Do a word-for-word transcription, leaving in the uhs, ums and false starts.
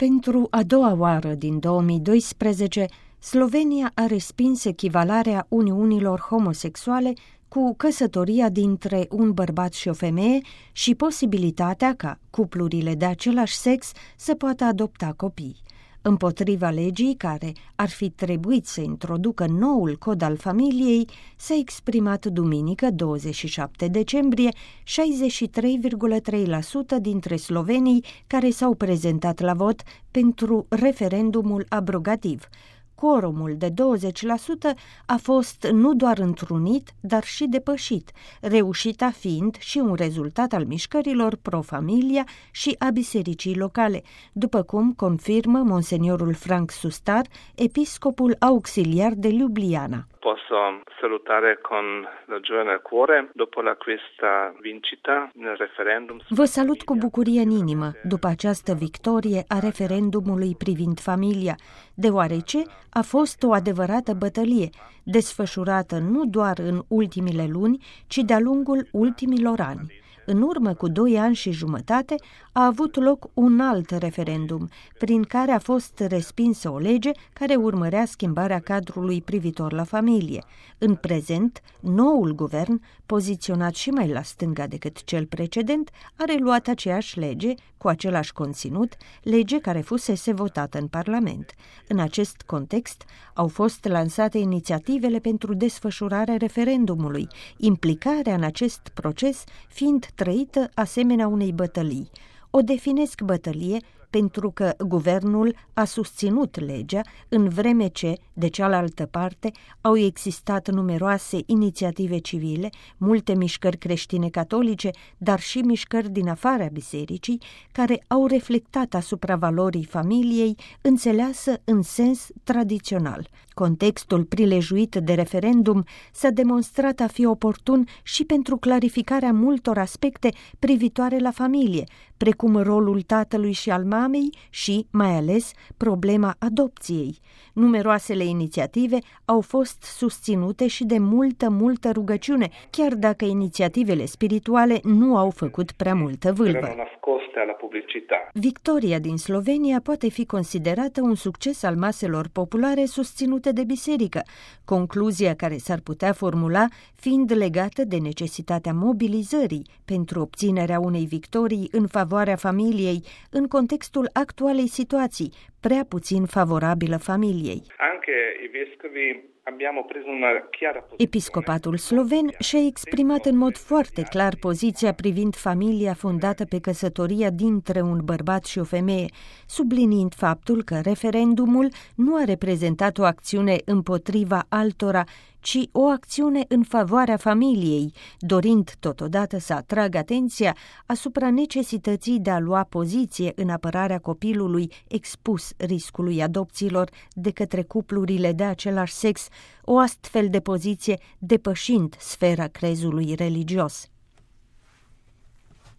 Pentru a doua oară din două mii doisprezece, Slovenia a respins echivalarea uniunilor homosexuale cu căsătoria dintre un bărbat și o femeie și posibilitatea ca cuplurile de același sex să poată adopta copii. Împotriva legii care ar fi trebuit să introducă noul cod al familiei, s-a exprimat duminică, douăzeci și șapte decembrie, șaizeci și trei virgulă trei la sută dintre slovenii care s-au prezentat la vot pentru referendumul abrogativ. Quorumul de douăzeci la sută a fost nu doar întrunit, dar și depășit, reușita fiind și un rezultat al mișcărilor pro-familia și a bisericii locale, după cum confirmă monseniorul Frank Sustar, episcopul auxiliar de Ljubljana. Posso salutare con la gioia nel cuore dopo la questa vincita nel referendum. Vă salut cu bucurie în inimă după această victorie a referendumului privind familia, deoarece a fost o adevărată bătălie, desfășurată nu doar în ultimile luni, ci de-a lungul ultimilor ani. În urmă cu doi ani și jumătate a avut loc un alt referendum, prin care a fost respinsă o lege care urmărea schimbarea cadrului privitor la familie. În prezent, noul guvern, poziționat și mai la stânga decât cel precedent, a reluat aceeași lege, cu același conținut, lege care fusese votată în Parlament. În acest context, au fost lansate inițiativele pentru desfășurarea referendumului, implicarea în acest proces fiind trăită asemenea unei bătălii. O definesc bătălie pentru că guvernul a susținut legea, în vreme ce, de cealaltă parte, au existat numeroase inițiative civile, multe mișcări creștine catolice, dar și mișcări din afara bisericii, care au reflectat asupra valorii familiei, înțeleasă în sens tradițional. Contextul prilejuit de referendum s-a demonstrat a fi oportun și pentru clarificarea multor aspecte privitoare la familie, precum rolul tatălui și al mamei și, mai ales, problema adopției. Numeroasele inițiative au fost susținute și de multă, multă rugăciune, chiar dacă inițiativele spirituale nu au făcut prea multă vâlvă. Victoria din Slovenia poate fi considerată un succes al maselor populare susținute de biserică, concluzia care s-ar putea formula fiind legată de necesitatea mobilizării pentru obținerea unei victorii în favoarea familiei în contextul actualei situații, prea puțin favorabilă familiei. Episcopatul sloven și-a exprimat în mod foarte clar poziția privind familia fondată pe căsătoria dintre un bărbat și o femeie, subliniind faptul că referendumul nu a reprezentat o acțiune împotriva altora, ci o acțiune în favoarea familiei, dorind totodată să atragă atenția asupra necesității de a lua poziție în apărarea copilului expus riscului adopțiilor de către cuplurile de același sex, o astfel de poziție depășind sfera crezului religios.